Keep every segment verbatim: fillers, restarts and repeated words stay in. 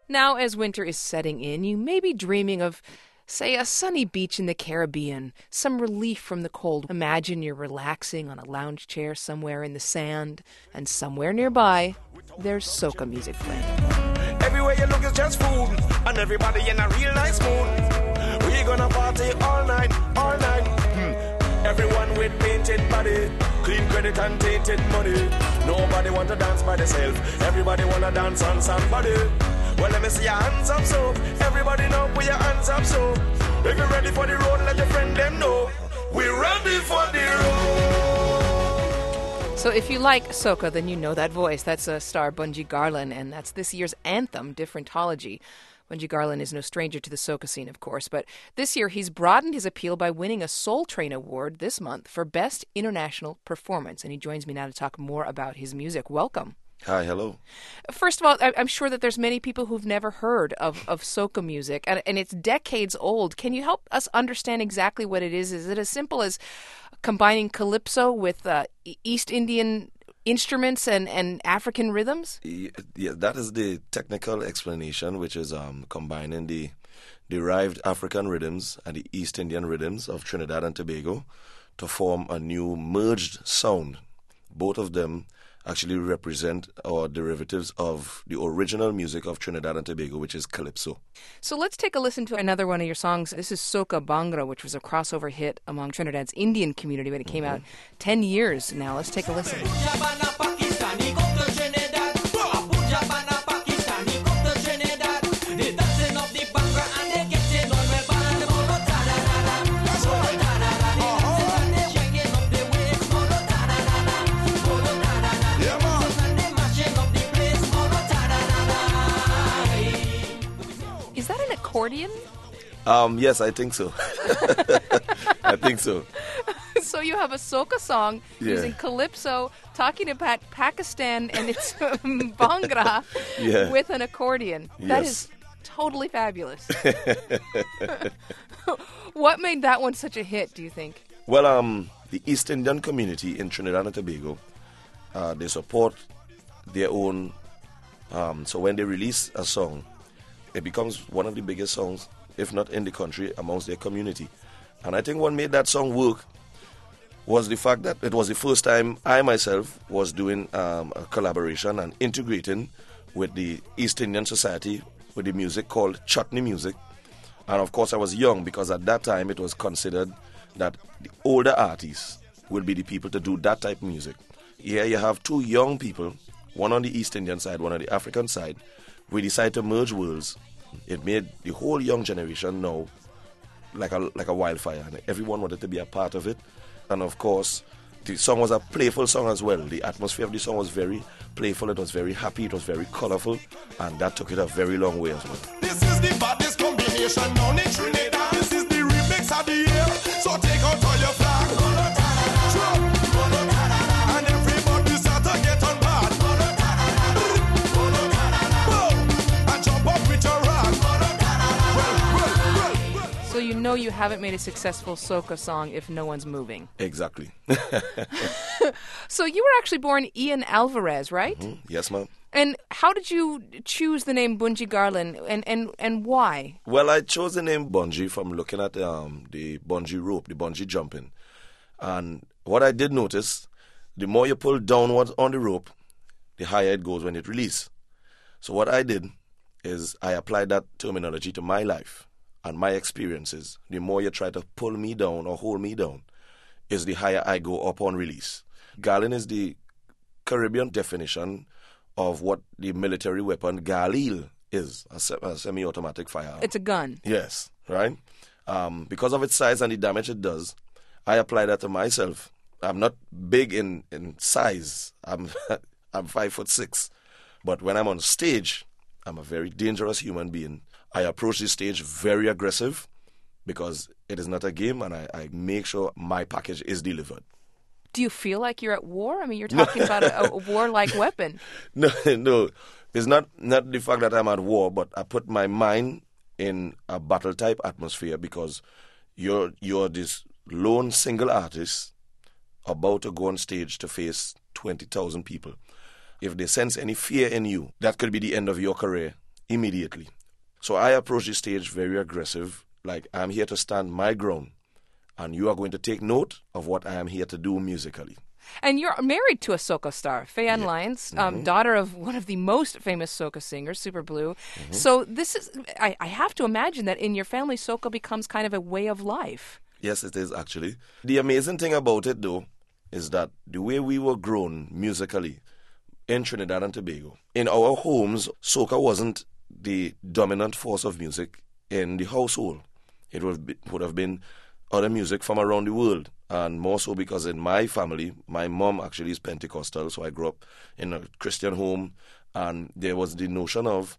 Now, as winter is setting in, you may be dreaming of, say, a sunny beach in the Caribbean, some relief from the cold. Imagine you're relaxing on a lounge chair somewhere in the sand, and somewhere nearby, there's soca music playing. Everywhere you look is just food, and everybody in a real nice mood. We gonna party all night, all night. Hmm. Everyone with painted body, clean credit and tainted money. Nobody want to dance by themselves. Everybody wanna dance on somebody. Well, let me see your hands up, so everybody know, put your hands up, so if you're ready for the road, let your friend them know we're ready for the road. So if you like soca, then you know that voice. That's a star Bunji Garlin, and that's this year's anthem, Differentology. Bunji Garlin is no stranger to the soca scene, of course, but this year he's broadened his appeal by winning a Soul Train Award this month for Best International Performance, and he joins me now to talk more about his music. Welcome. Hi, hello. First of all, I'm sure that there's many people who've never heard of, of soca music, and, and it's decades old. Can you help us understand exactly what it is? Is it as simple as combining calypso with uh, East Indian instruments and, and African rhythms? Yeah, that is the technical explanation, which is um, combining the derived African rhythms and the East Indian rhythms of Trinidad and Tobago to form a new merged sound. Both of them actually represent or derivatives of the original music of Trinidad and Tobago, which is calypso. So let's take a listen to another one of your songs. This is Soca Bhangra, which was a crossover hit among Trinidad's Indian community when it came mm-hmm. out ten years now. Let's take a listen. Accordion? Um, yes, I think so. I think so. So you have a soca song yeah. using calypso, talking about Pakistan and its Bhangra yeah. with an accordion. That yes. is totally fabulous. What made that one such a hit, do you think? Well, um, the East Indian community in Trinidad and Tobago, uh, they support their own. Um, so when they release a song, it becomes one of the biggest songs, if not in the country, amongst their community. And I think what made that song work was the fact that it was the first time I myself was doing um, a collaboration and integrating with the East Indian Society with the music called chutney music. And of course I was young, because at that time it was considered that the older artists would be the people to do that type of music. Here you have two young people, one on the East Indian side, one on the African side. We decided to merge worlds. It made the whole young generation know like a like a wildfire, and everyone wanted to be a part of it. And of course, the song was a playful song as well. The atmosphere of the song was very playful, it was very happy, it was very colorful, and that took it a very long way as well. This is the baddest combination known in Trinidad. This is the remix of the year, so take out all your flag. And everybody start to get on board. So you know you haven't made a successful soca song if no one's moving. Exactly. So you were actually born Ian Alvarez, right? Mm-hmm. Yes, ma'am. And how did you choose the name Bunji Garlin, and, and, and why? Well, I chose the name Bunji from looking at um, the bungee rope, the bungee jumping. And what I did notice, the more you pull downward on the rope, the higher it goes when it releases. So what I did is I applied that terminology to my life and my experiences. The more you try to pull me down or hold me down, is the higher I go up on release. Garlin is the Caribbean definition of what the military weapon Galil is, a, se- a semi-automatic firearm. It's a gun. Yes, right? Um, because of its size and the damage it does, I apply that to myself. I'm not big in, in size. I'm I'm five foot six. But when I'm on stage, I'm a very dangerous human being. I approach the stage very aggressive because it is not a game, and I, I make sure my package is delivered. Do you feel like you're at war? I mean, you're talking about a, a war-like weapon. No, no. It's not, not the fact that I'm at war, but I put my mind in a battle-type atmosphere because you're you're this lone single artist about to go on stage to face twenty thousand people. If they sense any fear in you, that could be the end of your career immediately. So I approached the stage very aggressive, like I'm here to stand my ground, and you are going to take note of what I am here to do musically. And you're married to a soca star, Faye-Ann Yeah. Lyons, um, Mm-hmm. daughter of one of the most famous soca singers, Super Blue. Mm-hmm. So this is, I, I have to imagine that in your family, soca becomes kind of a way of life. Yes, it is actually. The amazing thing about it, though, is that the way we were grown musically in Trinidad and Tobago, in our homes, soca wasn't the dominant force of music in the household. It would, be, would have been other music from around the world, and more so because in my family, my mom actually is Pentecostal, so I grew up in a Christian home, and there was the notion of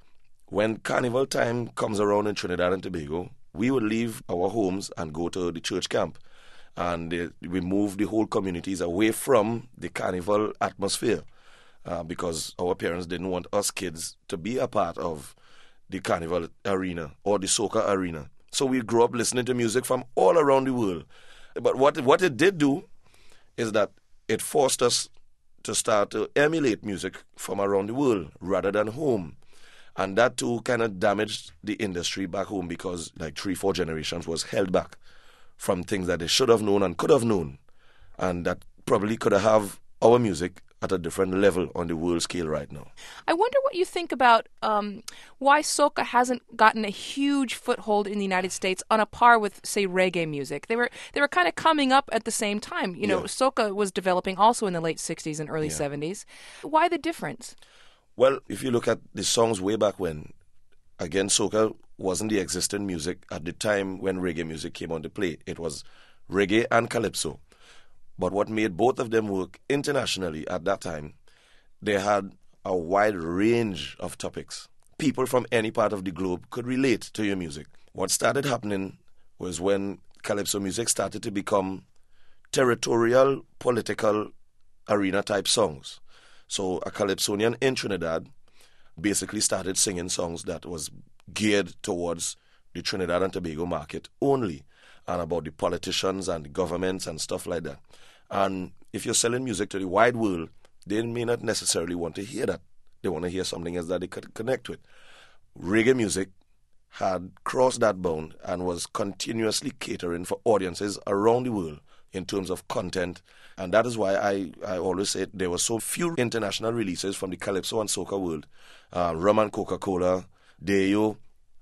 when carnival time comes around in Trinidad and Tobago, we would leave our homes and go to the church camp, and uh, we move the whole communities away from the carnival atmosphere uh, because our parents didn't want us kids to be a part of the carnival arena or the soca arena. So we grew up listening to music from all around the world. But what what it did do is that it forced us to start to emulate music from around the world rather than home. And that too kind of damaged the industry back home because like three, four generations was held back from things that they should have known and could have known. And that probably could have our music at a different level on the world scale right now. I wonder what you think about um, why soca hasn't gotten a huge foothold in the United States on a par with, say, reggae music. They were they were kind of coming up at the same time. You know, Yeah. soca was developing also in the late sixties and early Yeah. seventies. Why the difference? Well, if you look at the songs way back when, again, soca wasn't the existing music at the time when reggae music came on the play. It was reggae and calypso. But what made both of them work internationally at that time, they had a wide range of topics. People from any part of the globe could relate to your music. What started happening was when calypso music started to become territorial, political, arena-type songs. So a calypsonian in Trinidad basically started singing songs that was geared towards the Trinidad and Tobago market only, and about the politicians and the governments and stuff like that. And if you're selling music to the wide world, they may not necessarily want to hear that. They want to hear something else that they could connect with. Reggae music had crossed that bound and was continuously catering for audiences around the world in terms of content. And that is why I, I always say there were so few international releases from the Calypso and Soca world. Uh, Rum and Coca-Cola, Deo,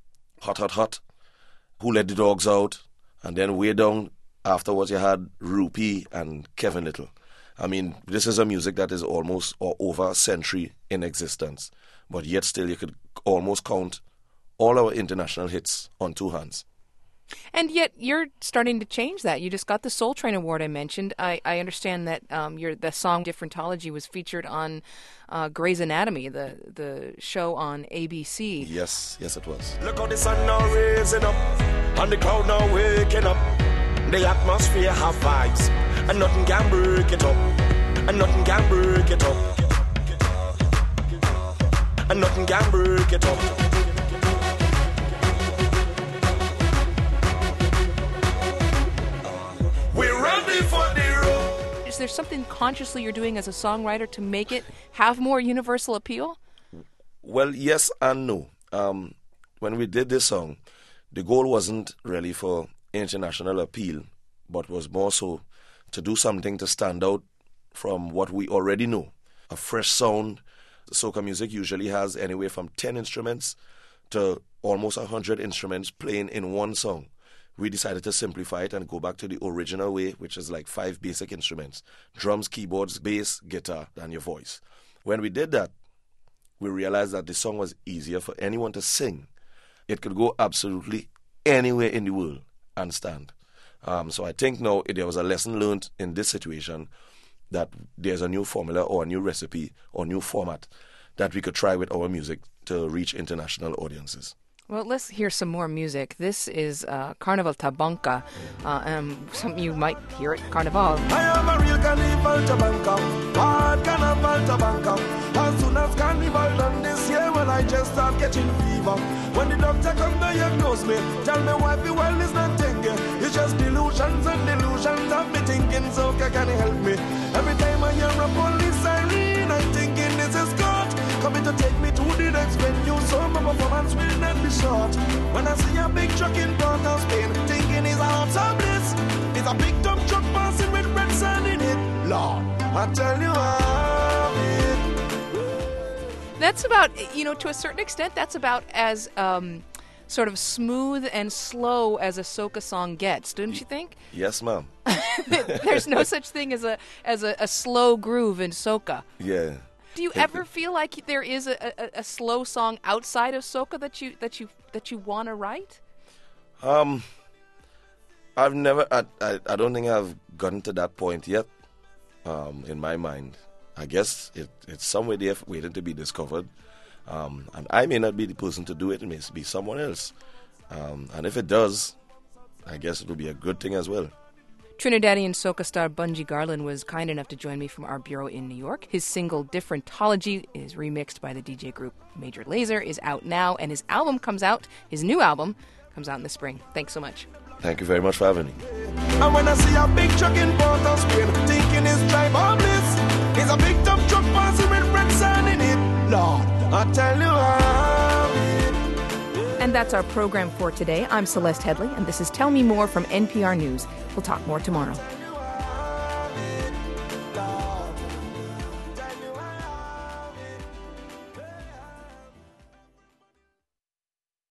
Hot Hot Hot, Who Let the Dogs Out, and then way down afterwards you had Rupee and Kevin Little. I mean, this is a music that is almost or over a century in existence, but yet still you could almost count all our international hits on two hands. And yet you're starting to change that. You just got the Soul Train Award I mentioned. I, I understand that um, your the song Differentology was featured on uh, Grey's Anatomy, the, the show on A B C. Yes, yes it was. Look how the sun now raising up, and the crowd now waking up. The atmosphere have vibes, and nothing can break it up, and nothing can break it up, and nothing can break it up. We're ready for the road. Is there something consciously you're doing as a songwriter to make it have more universal appeal? Well, yes and no. Um, when we did this song, the goal wasn't really for international appeal, but was more so to do something to stand out from what we already know. A fresh sound. Soca music usually has anywhere from ten instruments to almost one hundred instruments playing in one song. We decided to simplify it and go back to the original way, which is like five basic instruments: drums, keyboards, bass, guitar, and your voice. When we did that, we realized that the song was easier for anyone to sing. It could go absolutely anywhere in the world and stand. Um, so I think now there was a lesson learned in this situation that there's a new formula or a new recipe or new format that we could try with our music to reach international audiences. Well, let's hear some more music. This is uh, Carnival Tabanca. Uh, um, some you might hear it, Carnival. I am a real carnival tabanca, hard carnival tabanca. As soon as carnival done this year, well, I just start getting fever. When the doctor come diagnose me, tell me why the world is not thinking. It's just delusions and delusions of me thinking, so can you help me? Every time I hear a police siren, I'm thinking this is God. coming to take me to the next venue, so my performance will not be short. When I see a big truck in Port of Spain, thinking it's out of bliss. It's a big dump truck passing with red sand in it. Lord, I tell you how it. That's about, you know, to a certain extent, that's about as um, sort of smooth and slow as a soca song gets, don't you think? Yes, ma'am. There's no such thing as a as a, a slow groove in soca. Yeah. Do you ever feel like there is a, a, a slow song outside of soca that you that you that you want to write? Um, I've never. I, I I don't think I've gotten to that point yet. Um, in my mind, I guess it, it's somewhere there waiting to be discovered. Um, and I may not be the person to do it. It may be someone else. Um, and if it does, I guess it will be a good thing as well. Trinidadian soca star Bunji Garlin was kind enough to join me from our bureau in New York. His single Differentology is remixed by the D J group Major Lazer, is out now, and his album comes out, his new album, comes out in the spring. Thanks so much. Thank you very much for having me. And when I see a big truck in Port of Spain, thinking it's driver bliss, it's a big dump truck passing with red sand in it. Lord, I tell you how it. And that's our program for today. I'm Celeste Headley, and this is Tell Me More from N P R News. We'll talk more tomorrow.